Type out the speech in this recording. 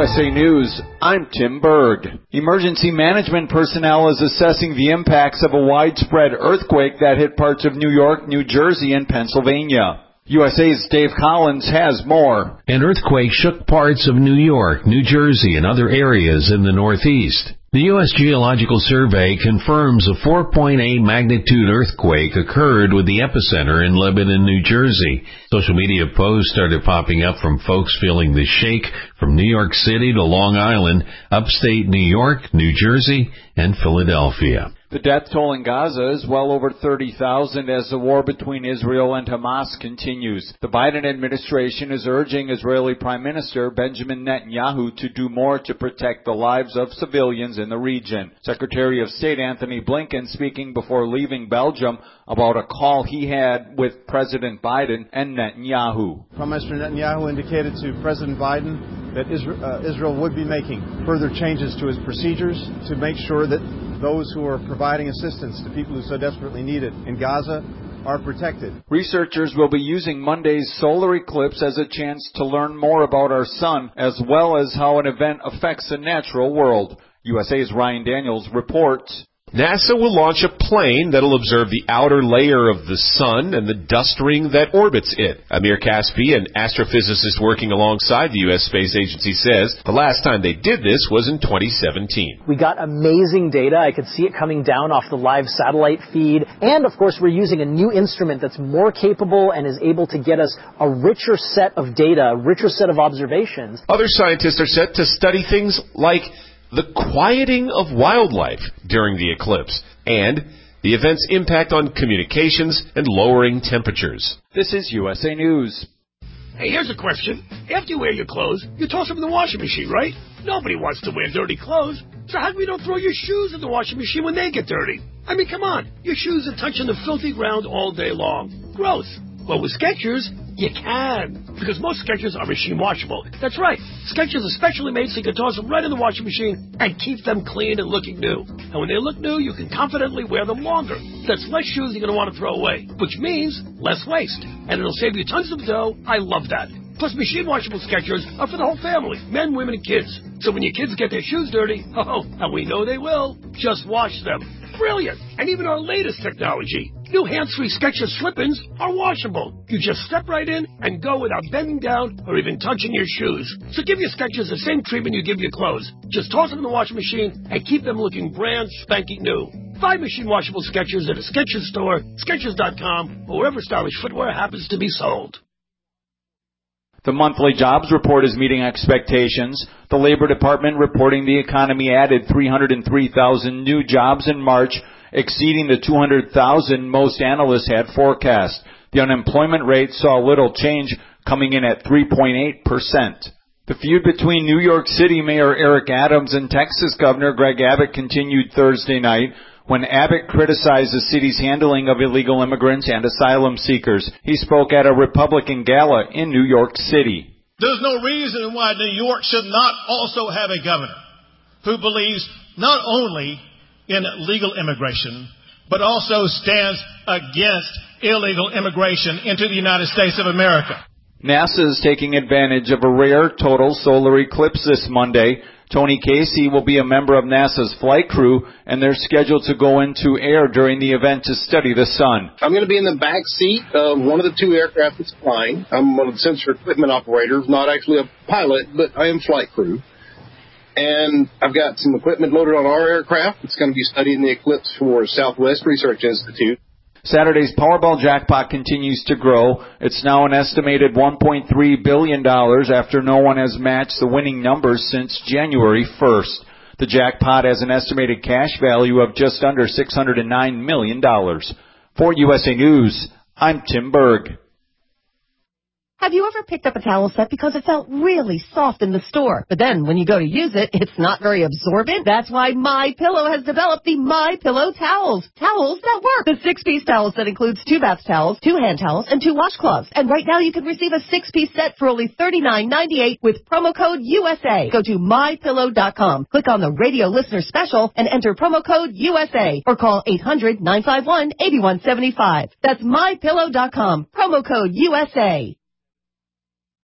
USA News, I'm Tim Berg. Emergency management personnel is assessing the impacts of a widespread earthquake that hit parts of New York, New Jersey, and Pennsylvania. USA's Dave Collins has more. An earthquake shook parts of New York, New Jersey, and other areas in the Northeast. The U.S. Geological Survey confirms a 4.8 magnitude earthquake occurred with the epicenter in Lebanon, New Jersey. Social media posts started popping up from folks feeling the shake from New York City to Long Island, upstate New York, New Jersey, and Philadelphia. The death toll in Gaza is well over 30,000 as the war between Israel and Hamas continues. The Biden administration is urging Israeli Prime Minister Benjamin Netanyahu to do more to protect the lives of civilians in the region. Secretary of State Anthony Blinken speaking before leaving Belgium about a call he had with President Biden and Netanyahu. Prime Minister Netanyahu indicated to President Biden that Israel would be making further changes to its procedures to make sure that those who are providing assistance to people who so desperately need it in Gaza are protected. Researchers will be using Monday's solar eclipse as a chance to learn more about our sun, as well as how an event affects the natural world. USA's Ryan Daniels reports. NASA will launch a plane that'll observe the outer layer of the sun and the dust ring that orbits it. Amir Kaspi, an astrophysicist working alongside the U.S. Space Agency, says the last time they did this was in 2017. We got amazing data. I could see it coming down off the live satellite feed. And, of course, we're using a new instrument that's more capable and is able to get us a richer set of data, a richer set of observations. Other scientists are set to study things like the quieting of wildlife during the eclipse, and the event's impact on communications and lowering temperatures. This is USA News. Hey, here's a question. After you wear your clothes, you toss them in the washing machine, right? Nobody wants to wear dirty clothes. So how come you don't throw your shoes in the washing machine when they get dirty? I mean, come on. Your shoes are touching the filthy ground all day long. Gross. Well, with Skechers, you can. Because most Skechers are machine washable. That's right. Skechers are specially made so you can toss them right in the washing machine and keep them clean and looking new. And when they look new, you can confidently wear them longer. That's less shoes you're going to want to throw away, which means less waste. And it'll save you tons of dough. I love that. Plus, machine washable Skechers are for the whole family, men, women, and kids. So when your kids get their shoes dirty, and we know they will, just wash them. Brilliant. And even our latest technology, new hands-free Skechers slip-ins are washable. You just step right in and go without bending down or even touching your shoes. So give your Skechers the same treatment you give your clothes. Just toss them in the washing machine and keep them looking brand spanking new. Buy machine washable Skechers at a Skechers store, Skechers.com, or wherever stylish footwear happens to be sold. The monthly jobs report is meeting expectations. The Labor Department reporting the economy added 303,000 new jobs in March, exceeding the 200,000 most analysts had forecast. The unemployment rate saw little change, coming in at 3.8%. The feud between New York City Mayor Eric Adams and Texas Governor Greg Abbott continued Thursday night, when Abbott criticized the city's handling of illegal immigrants and asylum seekers. He spoke at a Republican gala in New York City. There's no reason why New York should not also have a governor who believes not only in legal immigration, but also stands against illegal immigration into the United States of America. NASA is taking advantage of a rare total solar eclipse this Monday. Tony Casey will be a member of NASA's flight crew, and they're scheduled to go into air during the event to study the sun. I'm going to be in the back seat of one of the two aircraft that's flying. I'm one of the sensor equipment operators, not actually a pilot, but I am flight crew. And I've got some equipment loaded on our aircraft. It's going to be studying the eclipse for Southwest Research Institute. Saturday's Powerball jackpot continues to grow. It's now an estimated $1.3 billion after no one has matched the winning numbers since January 1st. The jackpot has an estimated cash value of just under $609 million. For USA News, I'm Tim Berg. Have you ever picked up a towel set because it felt really soft in the store, but then when you go to use it, it's not very absorbent? That's why MyPillow has developed the MyPillow towels. Towels that work. The 6-piece towel set includes 2 bath towels, 2 hand towels, and 2 washcloths. And right now you can receive a 6-piece set for only $39.98 with promo code USA. Go to MyPillow.com, click on the radio listener special, and enter promo code USA, or call 800-951-8175. That's MyPillow.com, promo code USA.